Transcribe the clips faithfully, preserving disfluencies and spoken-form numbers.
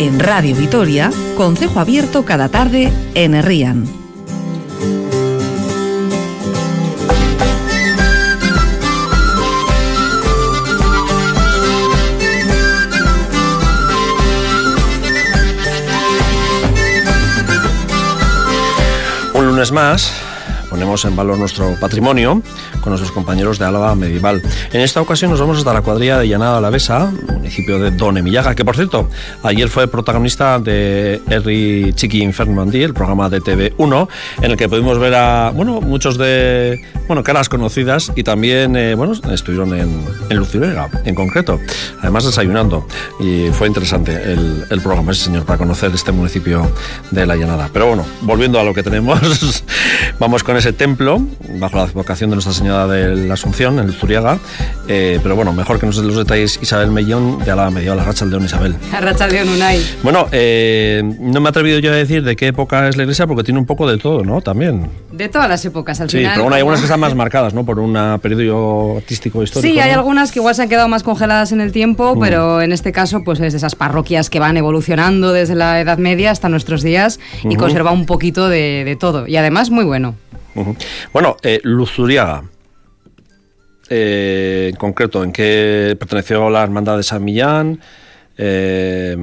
En Radio Vitoria, concejo abierto cada tarde en Herrían. Un lunes más ponemos en valor nuestro patrimonio con nuestros compañeros de Álava Medieval. En esta ocasión nos vamos hasta la cuadrilla de Llanada Alavesa, municipio de Donemillaga, que por cierto, ayer fue protagonista de Herri Txiki Inferno Handi, el programa de T V uno, en el que pudimos ver a, bueno, muchos de, bueno, caras conocidas y también, eh, bueno, estuvieron en, en Luzuriaga, en concreto, además desayunando, y fue interesante el, el programa, ese señor, para conocer este municipio de la Llanada. Pero bueno, volviendo a lo que tenemos, vamos con ese templo, bajo la advocación de Nuestra Señora de la Asunción, en Luzuriaga, eh, pero bueno, mejor que nos den los detalles Isabel Mellón, de Álava Medieval. Arratsaldeon, Isabel. Arratsaldeon, Unai. Bueno, eh, no me he atrevido yo a decir de qué época es la iglesia, porque tiene un poco de todo, ¿no? También. De todas las épocas, al sí, final. Sí, pero bueno, hay algunas que están más marcadas, ¿no? Por un periodo artístico histórico. Sí, hay ¿no? algunas que igual se han quedado más congeladas en el tiempo, mm. pero en este caso, pues es de esas parroquias que van evolucionando desde la Edad Media hasta nuestros días y uh-huh. conserva un poquito de, de todo. Y además, muy bueno. Uh-huh. Bueno, eh, Luzuriaga, eh, en concreto, ¿en qué perteneció la Hermandad de San Millán? Eh,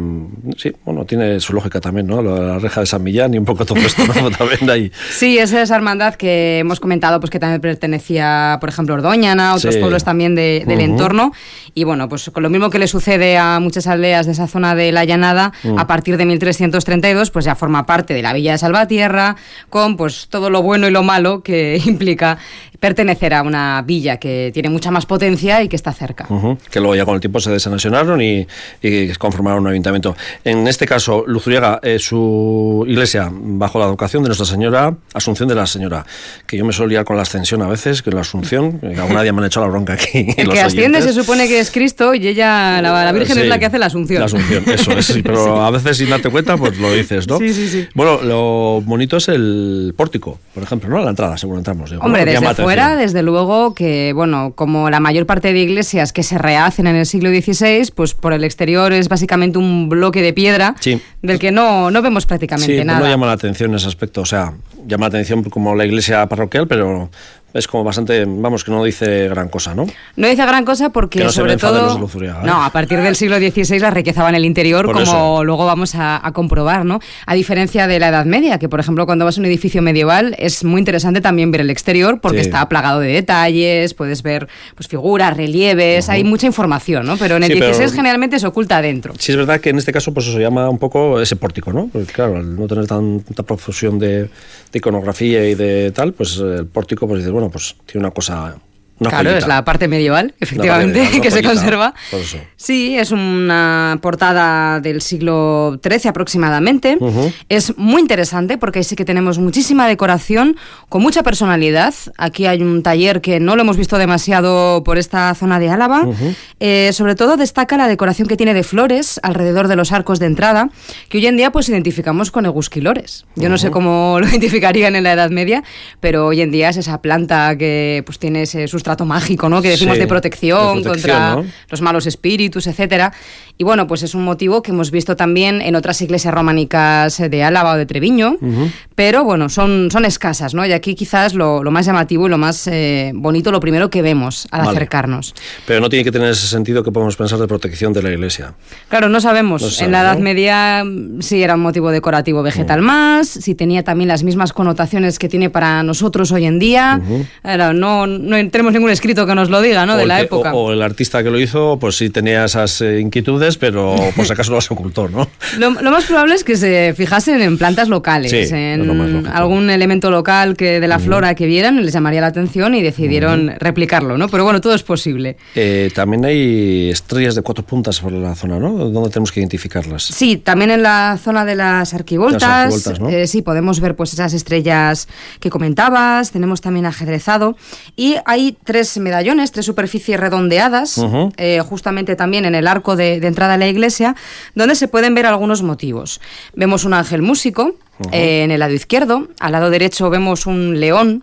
sí, bueno, tiene su lógica también, ¿no? La reja de San Millán y un poco todo esto, ¿no? También ahí. Sí, esa es esa hermandad que hemos comentado, pues que también pertenecía, por ejemplo, a Ordoñana, a otros sí. pueblos también de, del uh-huh. entorno. Y bueno, pues con lo mismo que le sucede a muchas aldeas de esa zona de la Llanada, uh-huh. a partir de mil trescientos treinta y dos, pues ya forma parte de la Villa de Salvatierra, con pues todo lo bueno y lo malo que implica pertenecer a una villa que tiene mucha más potencia y que está cerca. Uh-huh. Que luego ya con el tiempo se desanexionaron y, y conformaron un ayuntamiento. En este caso, Luzuriaga, eh, su iglesia, bajo la advocación de Nuestra Señora, Asunción de la Señora, que yo me suelo liar con la ascensión a veces, que la Asunción, que alguna día me han hecho la bronca aquí. El que asciende se supone que es Cristo y ella, la, la Virgen, sí, es la que hace la Asunción. La Asunción, eso es, sí, pero sí. a veces sin darte cuenta, pues lo dices, ¿no? Sí, sí, sí. Bueno, lo bonito es el pórtico, por ejemplo, ¿no? La entrada, según entramos. Digo, Hombre, ¿no? desde fuera, desde luego que, bueno, como la mayor parte de iglesias que se rehacen en el siglo dieciséis, pues por el exterior es básicamente un bloque de piedra sí. del que no, no vemos prácticamente sí, nada. Sí, no llama la atención ese aspecto, o sea, llama la atención como la iglesia parroquial, pero es como bastante, vamos, que no dice gran cosa, ¿no? No dice gran cosa porque, no sobre todo, ¿eh? no, a partir del siglo dieciséis la riqueza va en el interior, por como eso. Luego vamos a, a comprobar, ¿no? A diferencia de la Edad Media, que por ejemplo cuando vas a un edificio medieval es muy interesante también ver el exterior porque sí. está plagado de detalles, puedes ver pues figuras, relieves, uh-huh. hay mucha información, ¿no? Pero en el sí, dieciséis generalmente se oculta adentro. Sí, es verdad que en este caso pues eso llama un poco ese pórtico, ¿no? Porque claro, al no tener tanta profusión de, de iconografía y de tal, pues el pórtico pues dices, bueno, pues tiene una cosa... Una claro, joyita. Es la parte medieval, efectivamente, medieval, que joyita, se conserva. Eso. Sí, es una portada del siglo trece aproximadamente. Uh-huh. Es muy interesante porque sí que tenemos muchísima decoración con mucha personalidad. Aquí hay un taller que no lo hemos visto demasiado por esta zona de Álava. Uh-huh. Eh, sobre todo destaca la decoración que tiene de flores alrededor de los arcos de entrada, que hoy en día pues identificamos con egusquilores. Yo uh-huh. no sé cómo lo identificarían en la Edad Media, pero hoy en día es esa planta que pues tiene ese sustrato mágico, ¿no? Que decimos sí, de, protección, de protección contra ¿no? los malos espíritus, etcétera. Y bueno, pues es un motivo que hemos visto también en otras iglesias románicas de Álava o de Treviño, uh-huh. pero bueno, son, son escasas, ¿no? Y aquí quizás lo, lo más llamativo y lo más eh, bonito, lo primero que vemos al vale. acercarnos. Pero no tiene que tener ese sentido que podemos pensar de protección de la iglesia. Claro, no sabemos. No sabe, en la Edad ¿no? Media sí era un motivo decorativo vegetal uh-huh. más, si tenía también las mismas connotaciones que tiene para nosotros hoy en día. Uh-huh. Claro, no, no tenemos ningún escrito que nos lo diga, ¿no? O de la que, época. O, o el artista que lo hizo, pues sí tenía esas eh, inquietudes, pero por si acaso las ocultó, ¿no? Lo, lo más probable es que se fijasen en plantas locales, sí, en algún elemento local que de la uh-huh. flora que vieran, les llamaría la atención y decidieron uh-huh. replicarlo, ¿no? Pero bueno, todo es posible. Eh, también hay estrellas de cuatro puntas por la zona, ¿no? ¿Dónde tenemos que identificarlas? Sí, también en la zona de las arquivoltas, las arquivoltas, ¿no? eh, sí, podemos ver pues esas estrellas que comentabas, tenemos también ajedrezado y hay tres medallones, tres superficies redondeadas, uh-huh. eh, justamente también en el arco de, de entrada a la iglesia, donde se pueden ver algunos motivos. Vemos un ángel músico uh-huh. eh, en el lado izquierdo, al lado derecho vemos un león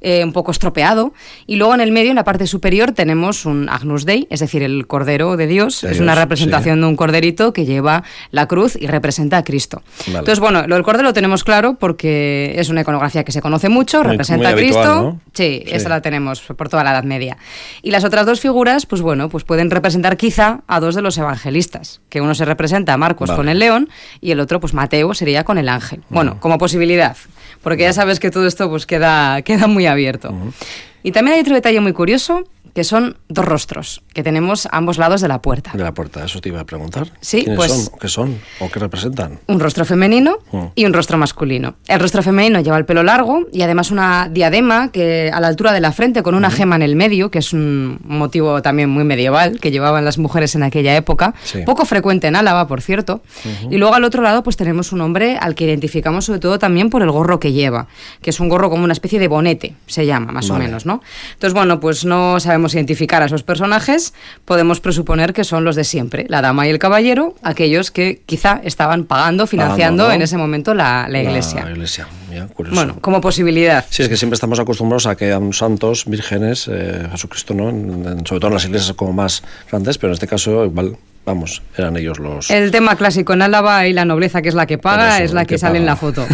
eh, un poco estropeado. Y luego en el medio, en la parte superior, tenemos un Agnus Dei, es decir, el Cordero de Dios. De es Dios, una representación sí. de un corderito que lleva la cruz y representa a Cristo. Vale. Entonces, bueno, lo del Cordero lo tenemos claro porque es una iconografía que se conoce mucho, Muy, representa muy a Cristo. habitual, ¿no? Sí, Sí. esa la tenemos por toda la Edad Media. Y las otras dos figuras, pues bueno, pues pueden representar quizá a dos de los evangelistas, que uno se representa a Marcos Vale. con el león y el otro, pues Mateo, sería con el ángel. Uh-huh. Bueno, como posibilidad, porque ya sabes que todo esto pues queda, queda muy abierto. Uh-huh. Y también hay otro detalle muy curioso, que son dos rostros que tenemos a ambos lados de la puerta. De la puerta, eso te iba a preguntar. Sí, ¿Quiénes pues- son? ¿Qué son? ¿O qué representan? Un rostro femenino Mm. y un rostro masculino. El rostro femenino lleva el pelo largo y además una diadema que a la altura de la frente con una gema en el medio, que es un motivo también muy medieval que llevaban las mujeres en aquella época, Sí. poco frecuente en Álava, por cierto. Y luego al otro lado pues tenemos un hombre al que identificamos sobre todo también por el gorro que lleva, que es un gorro como una especie de bonete, se llama más Vale. o menos, ¿no? Entonces, bueno, pues no sabemos identificar a esos personajes, podemos presuponer que son los de siempre, la dama y el caballero, aquellos que quizá estaban pagando, financiando Pagando, ¿no? en ese momento la, la iglesia. La iglesia, ya, curioso. Bueno, como posibilidad. Sí, es que siempre estamos acostumbrados a que eran santos, vírgenes, eh, Jesucristo, ¿no? En- en- sobre todo en las iglesias como más grandes, pero en este caso, igual, vamos, eran ellos los... El tema clásico en Álava y la nobleza, que es la que paga, Por eso, es la el que, que sale en paga. la foto.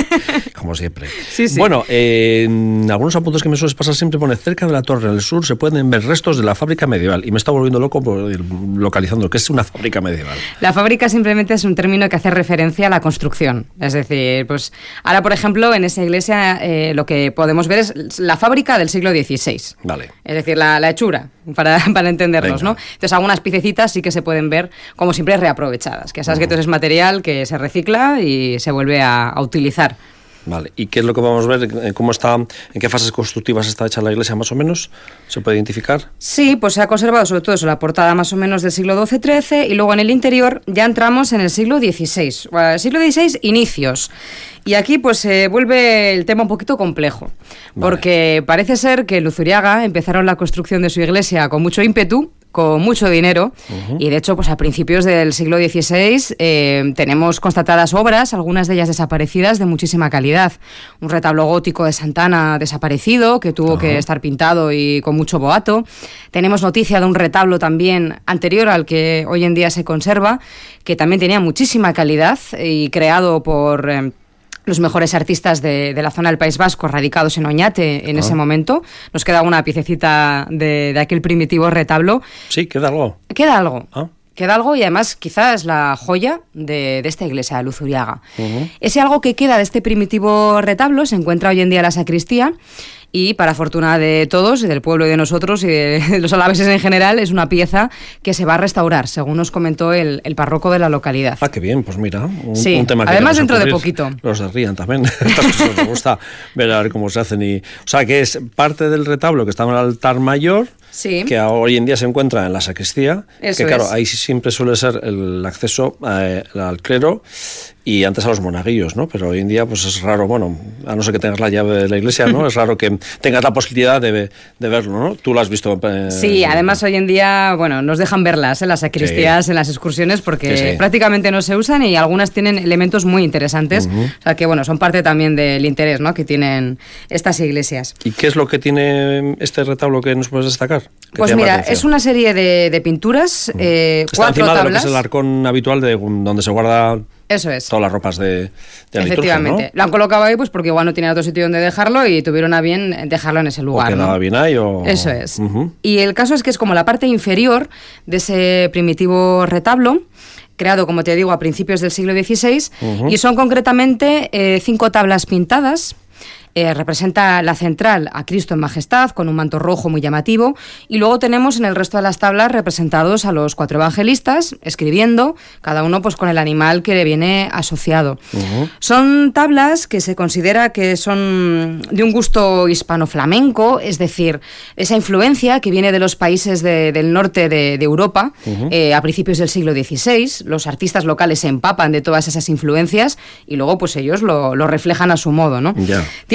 Como siempre. Sí, sí. Bueno, eh, en algunos apuntes que me sueles pasar siempre pone cerca de la torre del sur se pueden ver restos de la fábrica medieval. Y me está volviendo loco por ir localizando que es una fábrica medieval. La fábrica simplemente es un término que hace referencia a la construcción. Es decir, pues ahora, por ejemplo, en esa iglesia eh, lo que podemos ver es la fábrica del siglo dieciséis. Vale. Es decir, la, la hechura, para, para entendernos, Venga. ¿no? Entonces, algunas piececitas sí que se pueden ver, como siempre, reaprovechadas. Que sabes que todo es material que se recicla y se vuelve a, a utilizar. Vale. ¿Y qué es lo que vamos a ver? Eh, ¿Cómo está, en qué fases constructivas está hecha la iglesia más o menos? ¿Se puede identificar? Sí, pues se ha conservado sobre todo eso, la portada más o menos del siglo doce trece y luego en el interior ya entramos en el siglo dieciséis. Bueno, el siglo dieciséis, inicios. Y aquí pues se vuelve el tema un poquito complejo, porque parece ser que en Luzuriaga empezaron la construcción de su iglesia con mucho ímpetu, con mucho dinero, uh-huh. y de hecho pues a principios del siglo dieciséis eh, tenemos constatadas obras, algunas de ellas desaparecidas, de muchísima calidad. Un retablo gótico de Santana desaparecido, que tuvo uh-huh. que estar pintado y con mucho boato. Tenemos noticia de un retablo también anterior al que hoy en día se conserva, que también tenía muchísima calidad y creado por... Eh, los mejores artistas de, de la zona del País Vasco, radicados en Oñate en ah. ese momento. Nos queda una piececita de, de aquel primitivo retablo. Sí, queda algo. Queda algo. Ah. Queda algo y además quizás es la joya de, de esta iglesia de Luzuriaga. Uh-huh. Ese algo que queda de este primitivo retablo se encuentra hoy en día en la sacristía. Y para fortuna de todos, y del pueblo y de nosotros y de los alaveses en general, es una pieza que se va a restaurar, según nos comentó el, el párroco de la localidad. Ah, qué bien, pues mira, un, sí. un tema que además dentro de poquito. Los de Rían también, estas cosas me gusta ver a ver cómo se hacen. Y, o sea, que es parte del retablo que está en el altar mayor, sí. que hoy en día se encuentra en la sacristía, Eso que claro, es. ahí siempre suele ser el acceso eh, al clero y antes a los monaguillos, ¿no? Pero hoy en día pues es raro, bueno, a no ser que tengas la llave de la iglesia, ¿no? Es raro que tengas la posibilidad de, de verlo, ¿no? Tú lo has visto. Eh, sí, además hoy en día, bueno, nos dejan verlas en las sacristías, sí. en las excursiones, porque sí, sí. prácticamente no se usan y algunas tienen elementos muy interesantes, uh-huh. o sea que, bueno, son parte también del interés, ¿no?, que tienen estas iglesias. ¿Y qué es lo que tiene este retablo que nos puedes destacar? Pues mira, es una serie de, de pinturas, uh-huh. eh, Está cuatro encima tablas. de lo que es el arcón habitual de donde se guarda... Eso es. Todas las ropas de, de la Efectivamente. liturgia, ¿no? Lo han colocado ahí pues porque igual no tenían otro sitio donde dejarlo y tuvieron a bien dejarlo en ese lugar. O quedaba ¿no? bien ahí o... Eso es. Uh-huh. Y el caso es que es como la parte inferior de ese primitivo retablo, creado, como te digo, a principios del siglo dieciséis, uh-huh. y son concretamente eh, cinco tablas pintadas. Eh, representa la central a Cristo en majestad, con un manto rojo muy llamativo, y luego tenemos en el resto de las tablas representados a los cuatro evangelistas, escribiendo, cada uno pues con el animal que le viene asociado. Uh-huh. Son tablas que se considera que son de un gusto hispano-flamenco, es decir, esa influencia que viene de los países de, del norte de, de Europa, uh-huh. eh, a principios del siglo dieciséis. Los artistas locales se empapan de todas esas influencias y luego pues ellos lo, lo reflejan a su modo, ¿no? Yeah. Tiene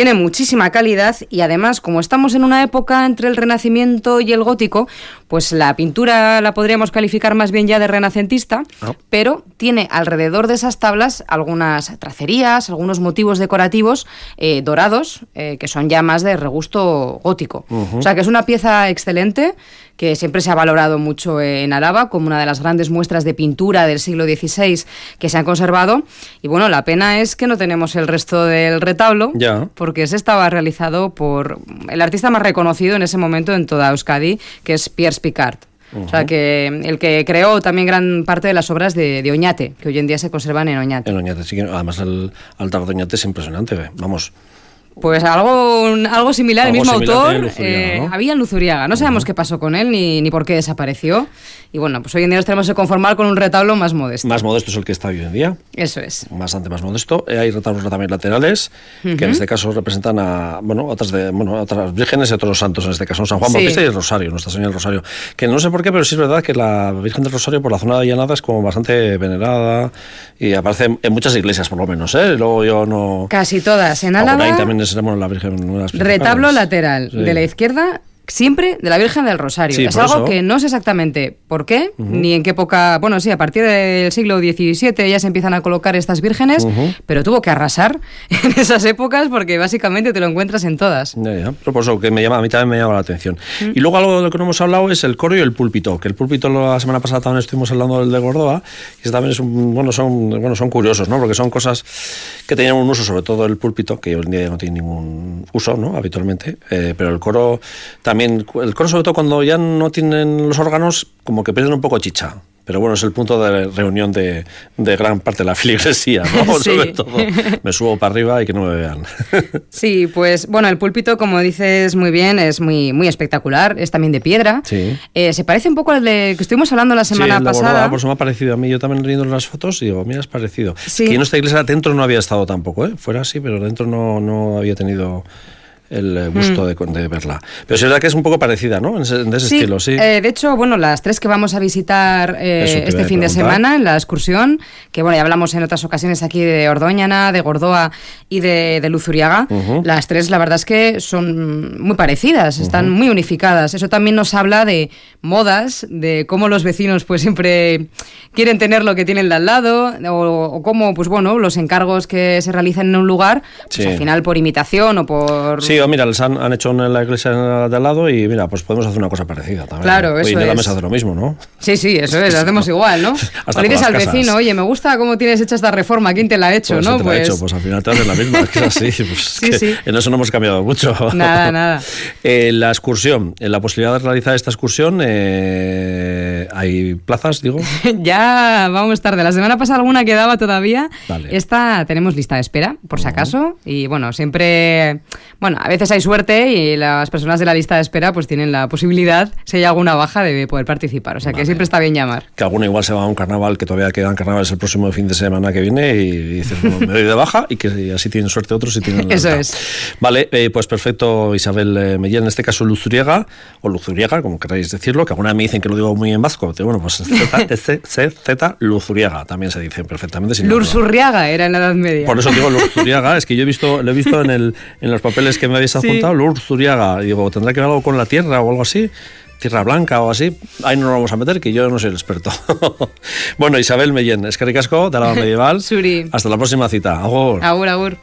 tiene muchísima calidad y además, como estamos en una época entre el Renacimiento y el Gótico, pues la pintura la podríamos calificar más bien ya de renacentista, oh. pero tiene alrededor de esas tablas algunas tracerías, algunos motivos decorativos eh, dorados, eh, que son ya más de regusto gótico. Uh-huh. O sea que es una pieza excelente que siempre se ha valorado mucho en Álava como una de las grandes muestras de pintura del siglo dieciséis que se han conservado. Y bueno, la pena es que no tenemos el resto del retablo, ya. porque ese estaba realizado por el artista más reconocido en ese momento en toda Euskadi, que es Pierre Picard. Uh-huh. O sea, que el que creó también gran parte de las obras de, de Oñate, que hoy en día se conservan en Oñate. En Oñate, sí que además el altar de Oñate es impresionante, vamos. Pues algo, algo similar, algo el mismo similar autor, en Luzuriaga, eh, ¿no? había en Luzuriaga. No uh-huh. sabemos qué pasó con él ni, ni por qué desapareció. Y bueno, pues hoy en día nos tenemos que conformar con un retablo más modesto. Más modesto es el que está hoy en día. Eso es. Bastante más modesto. Eh, hay retablos también laterales, uh-huh. que en este caso representan a, bueno, otras de, bueno, otras vírgenes y otros santos, en este caso San Juan sí. Bautista y el Rosario, Nuestra Señora del Rosario. Que no sé por qué, pero sí es verdad que la Virgen del Rosario por la zona de Llanada es como bastante venerada y aparece en, en muchas iglesias, por lo menos, ¿eh? Luego yo no... Casi todas. En Álava... Ahí también es bueno, la Virgen... Retablo lateral, sí. de la izquierda, siempre de la Virgen del Rosario. Sí, es algo eso. que no sé exactamente por qué, uh-huh. ni en qué época... Bueno, sí, a partir del siglo diecisiete ya se empiezan a colocar estas vírgenes, uh-huh. pero tuvo que arrasar en esas épocas porque básicamente te lo encuentras en todas. Ya, ya. Pero por eso que me llama, a mí también me llama la atención. Uh-huh. Y luego algo de lo que no hemos hablado es el coro y el púlpito, que el púlpito la semana pasada también estuvimos hablando del de Gordoa, y también es un, bueno, son, bueno, son curiosos, ¿no? Porque son cosas que tenían un uso, sobre todo el púlpito, que hoy en día ya no tiene ningún uso, ¿no? Habitualmente, eh, pero el coro también, el coro sobre todo cuando ya no tienen los órganos, como que pierden un poco chicha. Pero bueno, es el punto de reunión de, de gran parte de la feligresía, ¿no? Sí. Sobre todo, me subo para arriba y que no me vean. Sí, pues bueno, el púlpito, como dices muy bien, es muy, muy espectacular, es también de piedra. Sí. Eh, se parece un poco al de que estuvimos hablando la semana sí, el de pasada. Gordoa, por eso me ha parecido a mí, yo también leyendo las fotos y digo, mira, es parecido. Sí. Es que en esta iglesia dentro no había estado tampoco, ¿eh? Fuera sí, pero dentro no, no había tenido... el gusto mm. de, de verla. Pero es verdad que es un poco parecida, ¿no? En ese, de ese sí, estilo, sí. Eh, de hecho, bueno, las tres que vamos a visitar eh, este fin de semana en la excursión, que bueno, ya hablamos en otras ocasiones aquí de Ordoñana, de Gordoa y de, de Luzuriaga, uh-huh. las tres la verdad es que son muy parecidas, están uh-huh. muy unificadas. Eso también nos habla de modas, de cómo los vecinos pues siempre quieren tener lo que tienen de al lado, o, o cómo, pues bueno, los encargos que se realizan en un lugar, pues sí. al final por imitación o por... Sí, o mira, les han, han hecho en la iglesia de al lado y mira, pues podemos hacer una cosa parecida también. Claro, ¿no? eso y en la es. mesa hace lo mismo, ¿no? Sí, sí, eso es, lo hacemos igual, ¿no? Hasta o le dices al casas. vecino, oye, me gusta cómo tienes hecha esta reforma, ¿quién te la ha hecho? Pues ¿no? te pues... la ha hecho, pues al final te haces la misma, es que es así. Pues sí, que sí. En eso no hemos cambiado mucho. Nada, nada. Eh, la excursión, eh, la posibilidad de realizar esta excursión, eh, ¿hay plazas, digo? Ya vamos tarde. La semana pasada alguna quedaba todavía. Vale. Esta tenemos lista de espera, por si acaso. Uh-huh. Y bueno, siempre... Bueno, a veces hay suerte y las personas de la lista de espera pues tienen la posibilidad, si hay alguna baja, de poder participar. O sea, vale. que siempre está bien llamar. Que alguno igual se va a un carnaval, que todavía quedan carnavales el próximo fin de semana que viene y dices, bueno, me doy de baja y que así tienen suerte otros y tienen la Eso alta. es. Vale, eh, pues perfecto, Isabel eh, Mellén, en este caso Luzuriaga, o Luzuriaga, como queráis decirlo, que alguna vez me dicen que lo digo muy en vasco. Bueno, pues Z, C, Z, Luzuriaga, también se dice perfectamente. Luzuriaga era en la Edad Media. Por eso digo Luzuriaga, es que yo he visto, lo he visto en, el, en los papeles que me habéis adjuntado, sí. Luzuriaga, y digo, ¿tendrá que ver algo con la tierra o algo así? Tierra Blanca o así, ahí no nos vamos a meter, que yo no soy el experto. Bueno, Isabel Mellén, eskerrik asko, de Álava Medieval. Suri. Hasta la próxima cita. Agur. Agur, agur.